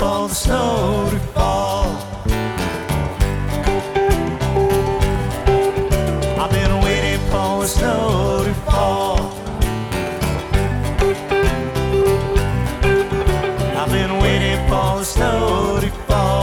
for the snow to fall. I've been waiting for the snow to fall. I've been waiting for the snow to fall.